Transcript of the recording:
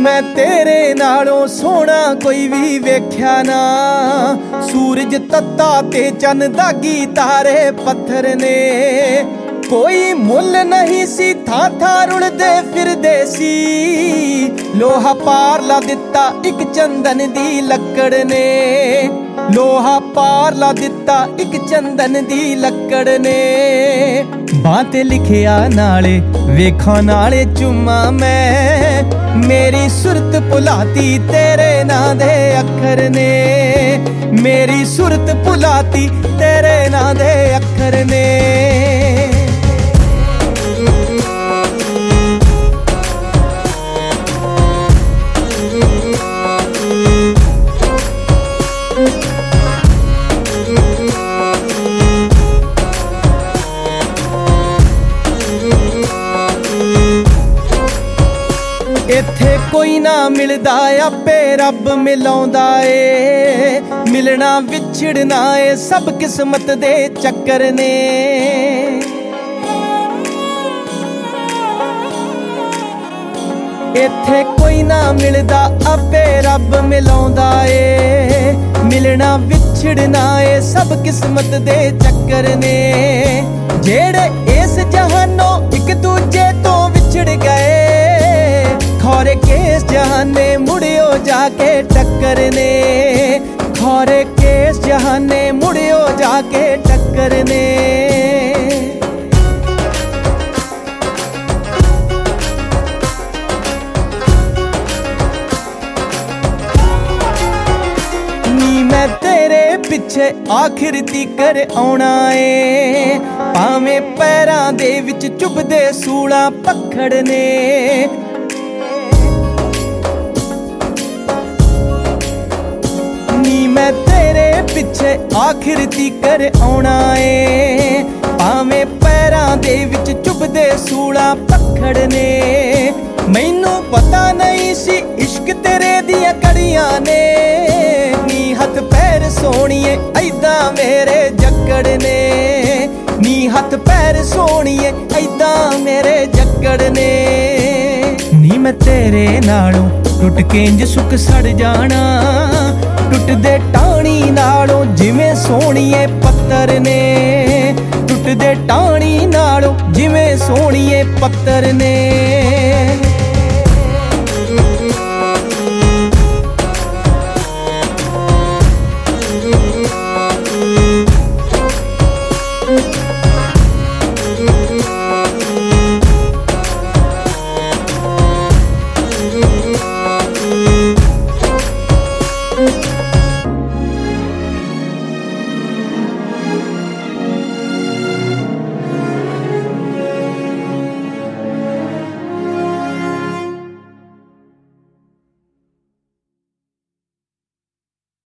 मैं तेरे नालों सोना कोई भी वेख्या ना। सूरज तत्ता ते चन दागी तारे पत्थर ने। कोई मुल नहीं सी था रुलदे फिरदे सी। लोहा पार ला दिता एक चंदन दी लकड़ ने। लोहा पार ला दिता एक चंदन दी लकड़ ने। बातें लिखिया नाले वेखा नाले चुम्मा मैं। मेरी सुरत भुलाती तेरे नां दे अखर ने। मेरी सुरत भुलाती तेरे नां दे अखर ने। इत्थे कोई ना मिलदा आपे रब मिलाउंदा ए। मिलना विछड़ना ए सब किस्मत दे चक्कर ने। इत्थे कोई ना मिलदा आपे रब मिलाउंदा ए। मिलना विछड़ना ए सब किस्मत दे चक्कर ने। जेड़े इस जहानों एक दूजे तो विछड़ गए। खौरे केस जहाने मुड़ियो जाके टक्कर ने। खौरे केस जहाने मुड़ियो जाके टक्कर ने। नी मैं तेरे पिछे आखिर तीकर आउणा ए। भावें पैरां दे विच चुभदे सूलां पखड़ ने। मैं तेरे पिछे आखिर तीकर आउणा ए। भावें पैरां दे विच चुभदे सूलां पखड़ ने। मैनू पता नहीं सी इश्क तेरे दियां कड़ियां ने। नी हथ पैर सोहणीए ऐदां मेरे जक्कड़ ने। नी हथ पैर सोहणीए ऐदां मेरे जक्कड़ ने। नी मैं तेरे नालों टुट के इंज सुख सड़ जाना। टुटदे टाणी नालों जिवें सोहणीए पत्तर ने। टुटदे टाणी नालों जिवें सोहणीए पत्तर ने।